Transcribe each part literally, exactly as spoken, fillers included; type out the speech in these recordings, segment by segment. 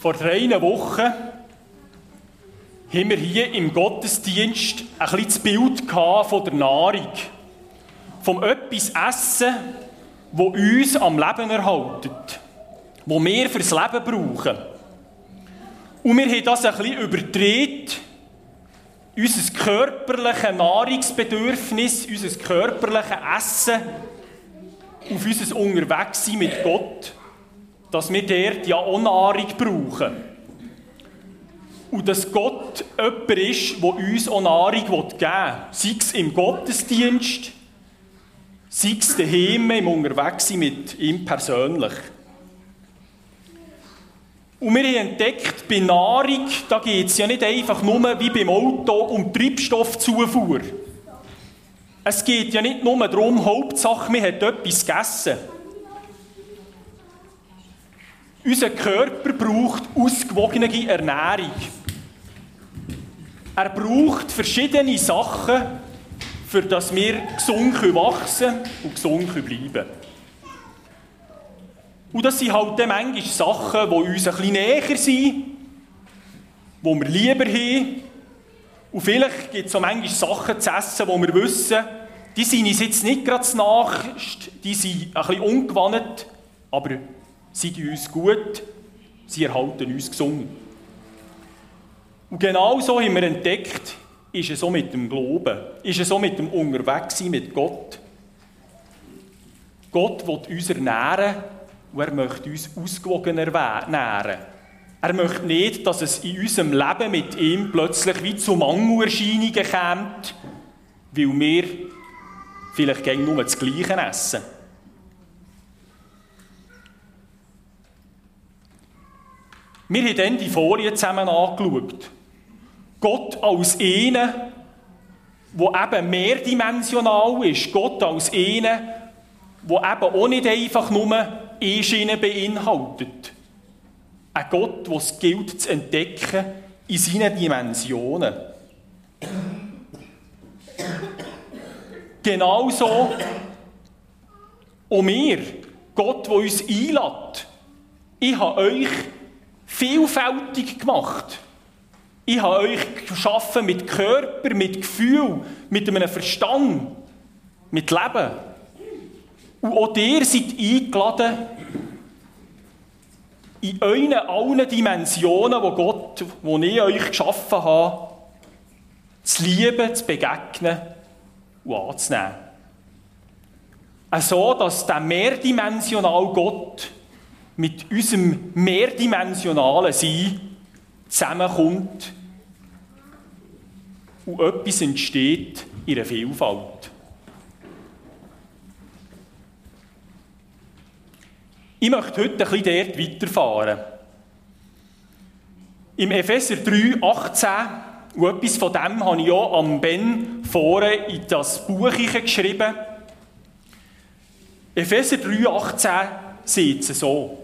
Vor drei Wochen haben wir hier im Gottesdienst ein bisschen das Bild von der Nahrung. Vom etwas Essen, das uns am Leben erhaltet. Das wir fürs Leben brauchen. Und wir haben das ein bisschen überdreht, unser körperliches Nahrungsbedürfnis, unser körperliches Essen auf unser Unterwegssein mit Gott, dass wir dort ja auch Nahrung brauchen. Und dass Gott jemand ist, der uns auch Nahrung geben will. Sei es im Gottesdienst, sei es daheim, im Unterwegssein mit ihm persönlich. Und wir haben entdeckt, bei Nahrung, da geht es ja nicht einfach nur wie beim Auto um Treibstoffzufuhr. Es geht ja nicht nur darum, Hauptsache, man hat etwas gegessen. Unser Körper braucht ausgewogene Ernährung. Er braucht verschiedene Sachen, für dass wir gesund wachsen und gesund bleiben können. Und das sind halt dann manchmal Sachen, die uns ein bisschen näher sind, die wir lieber haben. Und vielleicht gibt es auch manchmal Sachen zu essen, wo wir wissen, die sind uns jetzt nicht gerade zu nahe, die sind ein bisschen ungewohnt, aber sie tun uns gut, sie erhalten uns gesund. Und genau so haben wir entdeckt, ist es so mit dem Glauben, ist es so mit dem Unterwegssein mit Gott. Gott will uns ernähren und er möchte uns ausgewogen ernähren. Er möchte nicht, dass es in unserem Leben mit ihm plötzlich wie zu Mangelerscheinungen kommt, weil wir vielleicht nur das Gleiche essen. Wir haben dann die Folie zusammen angeschaut. Gott als einen, der eben mehrdimensional ist. Gott als einen, der eben auch nicht einfach nur eine Schiene beinhaltet. Ein Gott, den es gilt zu entdecken in seinen Dimensionen. Genauso auch wir, Gott, der uns einlädt. Ich habe euch vielfältig gemacht. Ich habe euch geschaffen mit Körper, mit Gefühl, mit einem Verstand, mit Leben. Und auch ihr seid eingeladen, in euren allen Dimensionen, die Gott, die ich euch geschaffen habe, zu lieben, zu begegnen und anzunehmen. So, dass der mehrdimensionale Gott mit unserem mehrdimensionalen Sein zusammenkommt und etwas entsteht in einer Vielfalt. Ich möchte heute ein bisschen dort weiterfahren. Im Epheser drei, achtzehn, und etwas von dem habe ich auch am Ben vorne in das Buch geschrieben. Epheser drei, achtzehn sieht es so.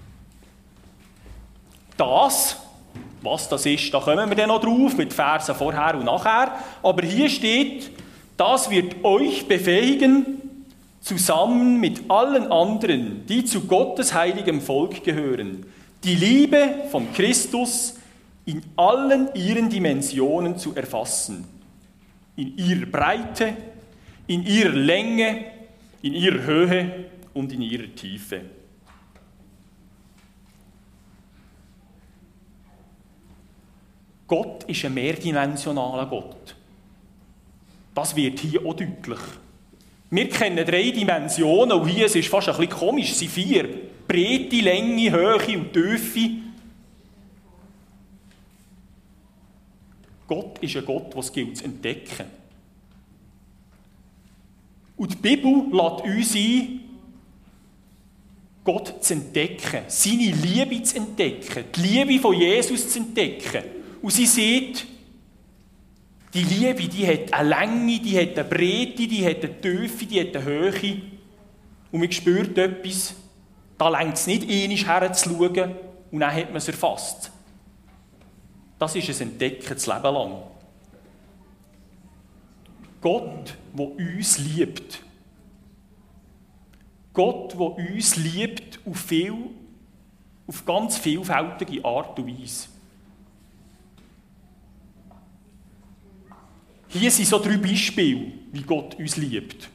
Das, was das ist, da kommen wir dann noch drauf, mit Versen vorher und nachher. Aber hier steht, das wird euch befähigen, zusammen mit allen anderen, die zu Gottes heiligem Volk gehören, die Liebe von Christus in allen ihren Dimensionen zu erfassen. In ihrer Breite, in ihrer Länge, in ihrer Höhe und in ihrer Tiefe. Gott ist ein mehrdimensionaler Gott. Das wird hier auch deutlich. Wir kennen drei Dimensionen und hier, es ist fast ein bisschen komisch, es sind vier. Breite, Länge, Höhe und Tiefe. Gott ist ein Gott, was es gilt zu entdecken. Und die Bibel lädt uns ein, Gott zu entdecken, seine Liebe zu entdecken, die Liebe von Jesus zu entdecken. Und sie sieht, die Liebe, die hat eine Länge, die hat eine Breite, die hat eine Tiefe, die hat eine Höhe. Und man spürt etwas, da reicht es nicht, einmal herzuschauen und dann hat man es erfasst. Das ist ein Entdecken das Leben lang. Gott, der uns liebt. Gott, der uns liebt und viel Auf ganz vielfältige Art und Weise. Hier sind so drei Beispiele, wie Gott uns liebt.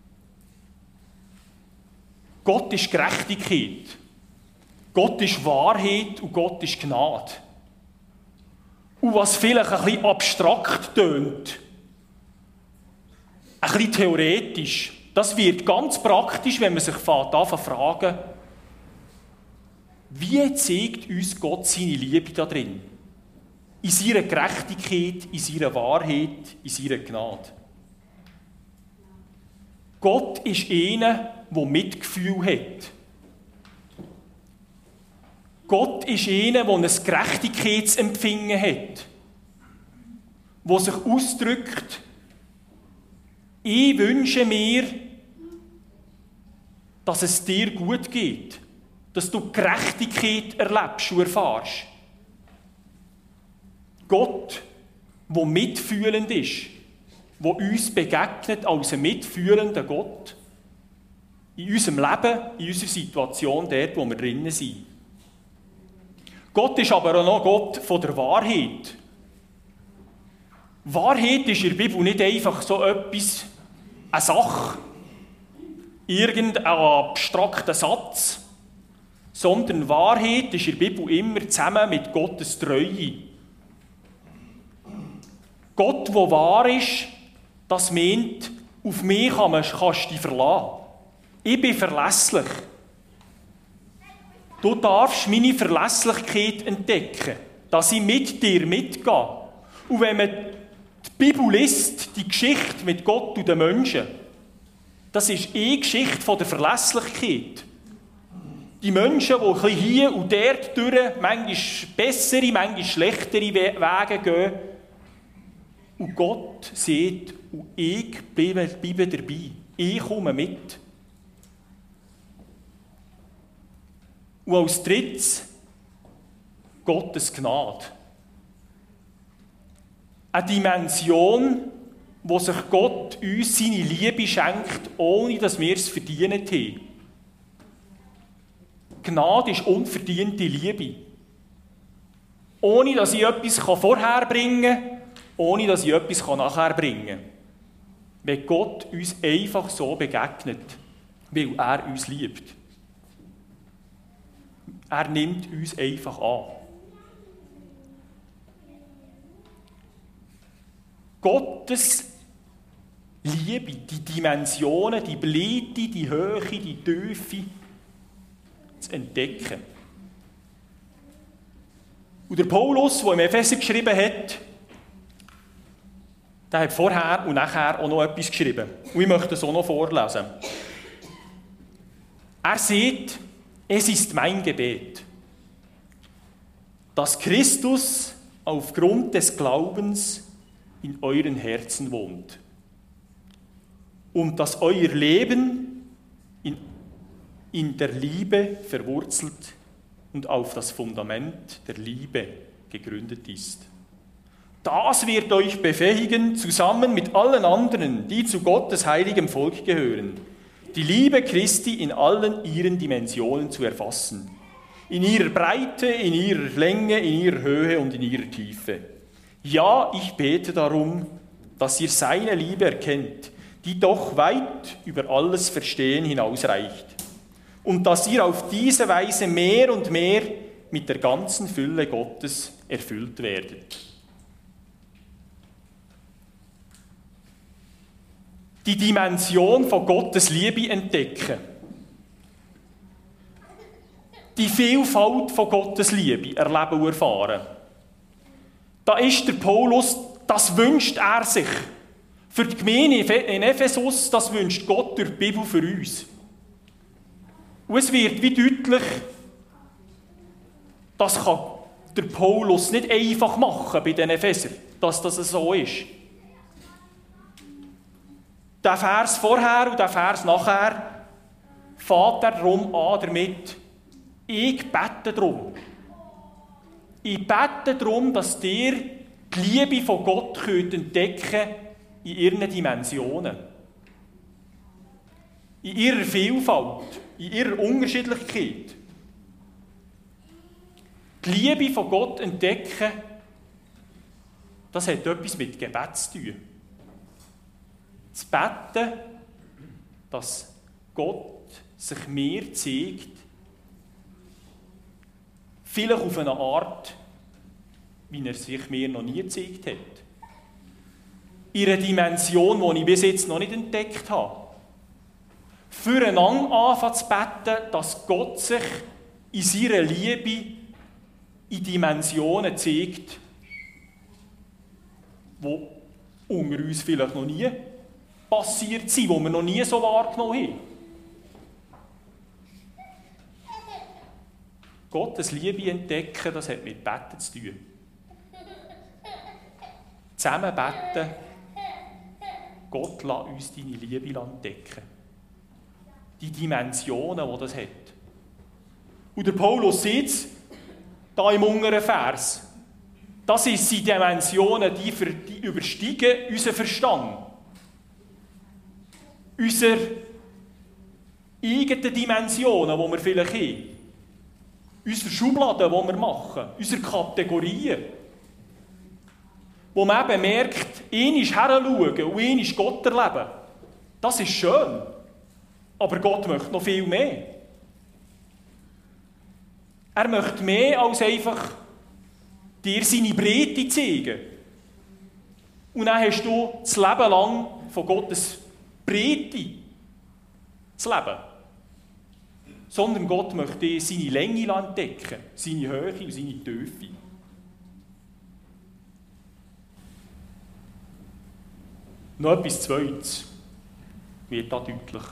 Gott ist Gerechtigkeit. Gott ist Wahrheit und Gott ist Gnade. Und was vielleicht ein bisschen abstrakt tönt, ein bisschen theoretisch, das wird ganz praktisch, wenn man sich anfängt zu fragen, wie zeigt uns Gott seine Liebe da drin? In seiner Gerechtigkeit, in seiner Wahrheit, in seiner Gnade. Gott ist einer, der Mitgefühl hat. Gott ist einer, der ein Gerechtigkeitsempfinden hat, der sich ausdrückt, ich wünsche mir, dass es dir gut geht, dass du Gerechtigkeit erlebst und erfährst. Gott, der mitfühlend ist, der uns begegnet als ein mitfühlender Gott, in unserem Leben, in unserer Situation, dort, wo wir drinnen sind. Gott ist aber auch noch Gott von der Wahrheit. Wahrheit ist in der Bibel nicht einfach so etwas, eine Sache, irgendein abstrakter Satz, sondern Wahrheit ist in der Bibel immer zusammen mit Gottes Treue. Gott, der wahr ist, das meint, auf mich kann man, kannst du dich verlassen. Ich bin verlässlich. Du darfst meine Verlässlichkeit entdecken, dass ich mit dir mitgehe. Und wenn man die Bibel liest, die Geschichte mit Gott und den Menschen, das ist eine Geschichte von der Verlässlichkeit. Die Menschen, die ein bisschen hier und dort durch, manchmal bessere, manchmal schlechtere Wege gehen. Und Gott sagt, und ich bleibe, bleibe dabei. Ich komme mit. Und als drittes, Gottes Gnade. Eine Dimension, wo sich Gott uns seine Liebe schenkt, ohne dass wir es verdient haben. Gnade ist unverdiente Liebe. Ohne dass ich etwas vorherbringen kann, ohne dass ich etwas nachherbringen kann. Wenn Gott uns einfach so begegnet, weil er uns liebt. Er nimmt uns einfach an. Gottes Liebe, die Dimensionen, die Breite, die Höhe, die Tiefe zu entdecken. Und der Paulus, der im Epheser geschrieben hat, der hat vorher und nachher auch noch etwas geschrieben. Und ich möchte es auch noch vorlesen. Er sagt, es ist mein Gebet, dass Christus aufgrund des Glaubens in euren Herzen wohnt und dass euer Leben in, in der Liebe verwurzelt und auf das Fundament der Liebe gegründet ist. Das wird euch befähigen, zusammen mit allen anderen, die zu Gottes heiligem Volk gehören, die Liebe Christi in allen ihren Dimensionen zu erfassen. In ihrer Breite, in ihrer Länge, in ihrer Höhe und in ihrer Tiefe. Ja, ich bete darum, dass ihr seine Liebe erkennt, die doch weit über alles Verstehen hinausreicht. Und dass ihr auf diese Weise mehr und mehr mit der ganzen Fülle Gottes erfüllt werdet. Die Dimension von Gottes Liebe entdecken. Die Vielfalt von Gottes Liebe erleben und erfahren. Da ist der Paulus, das wünscht er sich. Für die Gemeinde in Ephesus, das wünscht Gott durch die Bibel für uns. Und es wird wie deutlich, das kann der Paulus nicht einfach machen bei den Epheser, dass das so ist. Der Vers vorher und der Vers nachher fängt er darum an damit, ich bete darum. Ich bete darum, dass ihr die Liebe von Gott könnt entdecken in ihren Dimensionen. In ihrer Vielfalt, in ihrer Unterschiedlichkeit. Die Liebe von Gott entdecken, das hat etwas mit Gebet zu tun. Zu beten, dass Gott sich mir zeigt, vielleicht auf eine Art, wie er sich mir noch nie gezeigt hat. In einer Dimension, die ich bis jetzt noch nicht entdeckt habe. Füreinander anfangen zu beten, dass Gott sich in seiner Liebe in Dimensionen zeigt, die unter uns vielleicht noch nie passiert sind, die wir noch nie so wahrgenommen haben. Gottes Liebe entdecken, das hat mit Beten zu tun. Zusammen beten, Gott lass uns deine Liebe entdecken. Die Dimensionen, die das hat. Und der Paulus sieht es da im unteren Vers. Das sind die Dimensionen, die, für, die übersteigen unseren Verstand. Unsere eigenen Dimensionen, die wir vielleicht haben. Unsere Schubladen, die wir machen. Unsere Kategorien. Wo man eben merkt, einmal heranschauen und einmal Gott erleben. Das ist schön. Aber Gott möchte noch viel mehr. Er möchte mehr als einfach dir seine Breite zeigen. Und dann hast du das Leben lang von Gottes Breite zu leben. Sondern Gott möchte dir seine Länge entdecken, seine Höhe und seine Tiefe. Noch etwas Zweites wird da deutlich.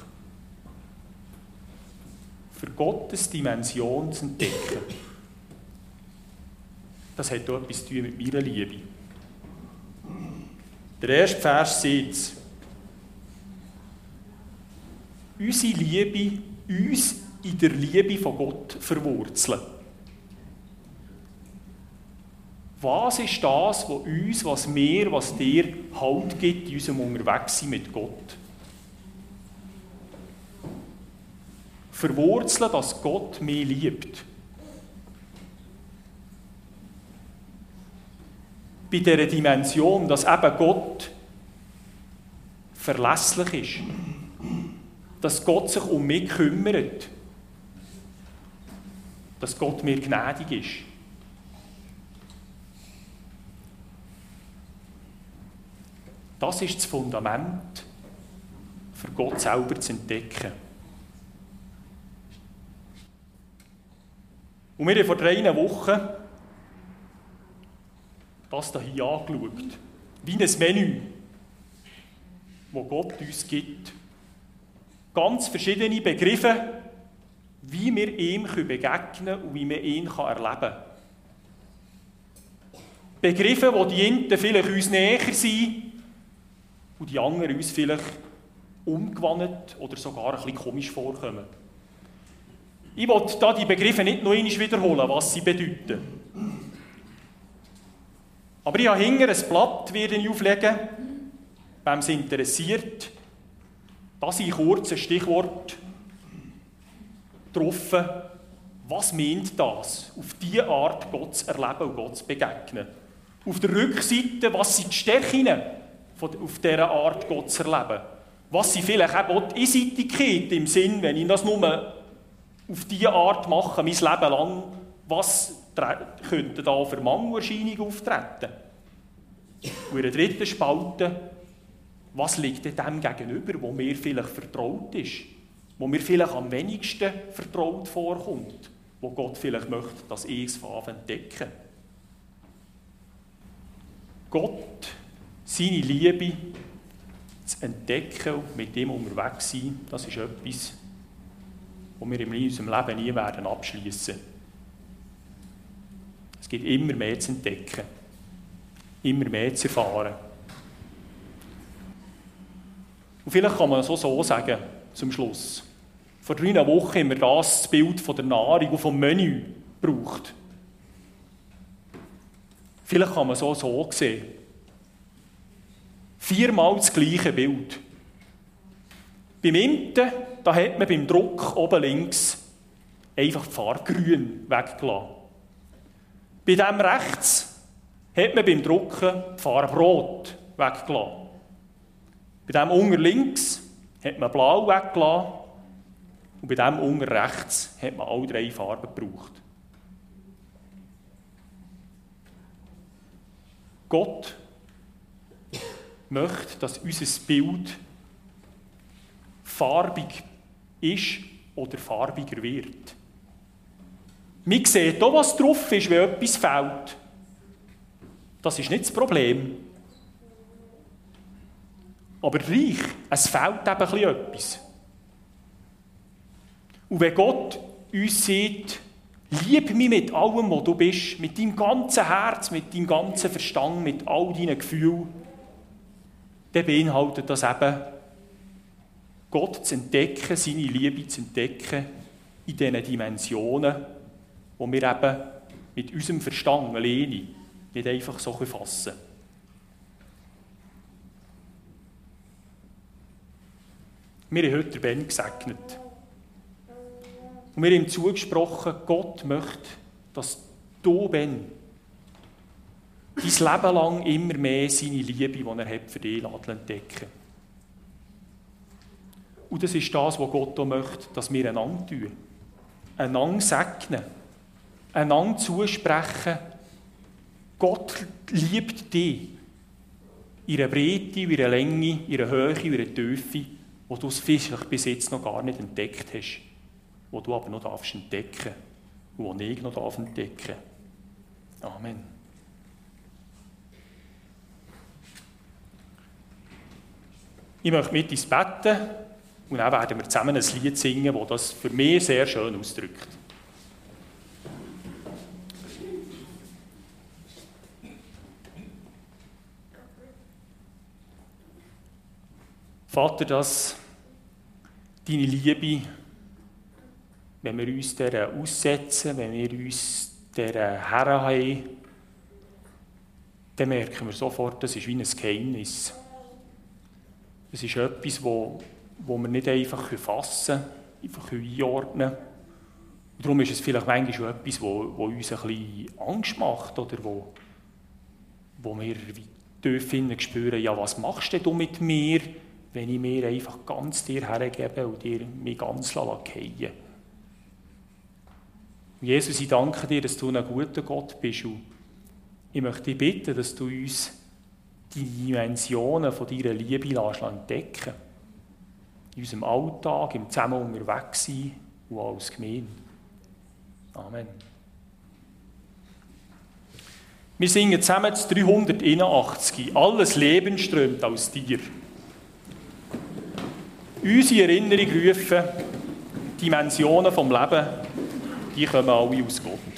Für Gottes Dimension zu entdecken, das hat auch etwas zu tun mit meiner Liebe. Der erste Vers sagt es. Unsere Liebe, uns in der Liebe von Gott verwurzeln. Was ist das, was uns, was mir, was dir Halt gibt in unserem Unterwegssein mit Gott? Verwurzeln, dass Gott mich liebt. Bei dieser Dimension, dass eben Gott verlässlich ist. Dass Gott sich um mich kümmert. Dass Gott mir gnädig ist. Das ist das Fundament, für Gott selber zu entdecken. Und wir haben vor drei Wochen das hier angeschaut. Wie ein Menü, das Gott uns gibt. Ganz verschiedene Begriffe, wie wir ihm begegnen können und wie wir ihn erleben können. Begriffe, die die einen vielleicht uns näher sind und die anderen uns vielleicht umgewandt oder sogar ein bisschen komisch vorkommen. Ich will da die Begriffe nicht noch einmal wiederholen, was sie bedeuten. Aber ich habe hinten ein Blatt, werde ich auflegen, wem es interessiert, dass ich kurz ein Stichwort getroffen, was meint das, auf diese Art Gott zu erleben und Gott zu begegnen. Auf der Rückseite, was sind die Stärken, auf dieser Art Gott zu erleben. Was sind vielleicht auch die Einseitigkeit im Sinn, wenn ich das nur auf diese Art mache, mein Leben lang, was könnte da für Mangelerscheinungen auftreten? Und in der dritten Spalte, was liegt dem gegenüber, wo mir vielleicht vertraut ist, wo mir vielleicht am wenigsten vertraut vorkommt, wo Gott vielleicht möchte, dass ich es entdecke. Gott, seine Liebe zu entdecken und mit ihm unterwegs sein, das ist etwas, was wir in unserem Leben nie werden abschließen. Es gibt immer mehr zu entdecken, immer mehr zu erfahren. Und vielleicht kann man es auch so sagen, zum Schluss. Vor drei Wochen haben wir das, das Bild von der Nahrung und vom Menü gebraucht. Vielleicht kann man es auch so sehen. Viermal das gleiche Bild. Beim Imten, da hat man beim Druck oben links einfach die Farbe grün weggelassen. Bei dem rechts hat man beim Drucken die Farbe Rot weggelassen. Bei dem unten links hat man Blau weggelassen. Und bei dem unten rechts hat man alle drei Farben gebraucht. Gott möchte, dass unser Bild farbig ist oder farbiger wird. Man sieht auch, was drauf ist, wenn etwas fehlt. Das ist nicht das Problem. Aber reich, es fehlt eben ein bisschen etwas. Und wenn Gott uns sagt, lieb mich mit allem, was du bist, mit deinem ganzen Herz, mit deinem ganzen Verstand, mit all deinen Gefühlen, dann beinhaltet das eben, Gott zu entdecken, seine Liebe zu entdecken in diesen Dimensionen, wo wir eben mit unserem Verstand alleine nicht einfach so fassen können. Wir haben heute den Ben gesegnet. Und wir haben ihm zugesprochen, Gott möchte, dass du, Ben, dein Leben lang immer mehr seine Liebe, die er hat, für dich entdecken. Und das ist das, was Gott auch möchte, dass wir einander tun. Einander segnen. Einander zusprechen, Gott liebt dich. In ihrer Breite, in ihrer Länge, in ihrer Höhe, in ihrer Tiefe, wo du es vielleicht bis jetzt noch gar nicht entdeckt hast, wo du aber noch darfst entdecken und wo ich noch darf entdecken. Amen. Ich möchte mit uns beten und dann werden wir zusammen ein Lied singen, das das für mich sehr schön ausdrückt. Vater, dass deine Liebe, wenn wir uns dieser aussetzen, wenn wir uns dieser herhaben, dann merken wir sofort, das ist wie ein Geheimnis. Es ist etwas, wo, wo wir nicht einfach fassen können, einfach einordnen können. Und darum ist es vielleicht manchmal schon etwas, wo, wo uns ein bisschen Angst macht oder wo, wo wir tief innen spüren, ja, was machst denn du mit mir, wenn ich mir einfach ganz dir hergebe und dir mich ganz fallen lasse. Jesus, ich danke dir, dass du ein guter Gott bist. Und ich möchte dich bitten, dass du uns die Dimensionen von deiner Liebe entdecken lässt. In unserem Alltag, im Zusammen unterwegs sein und als Gemeinde. Amen. Wir singen zusammen das dreihunderteinundachtzig. Alles Leben strömt aus dir. Unsere Erinnerung rufen, Dimensionen vom Leben, die kommen alle aus Gott.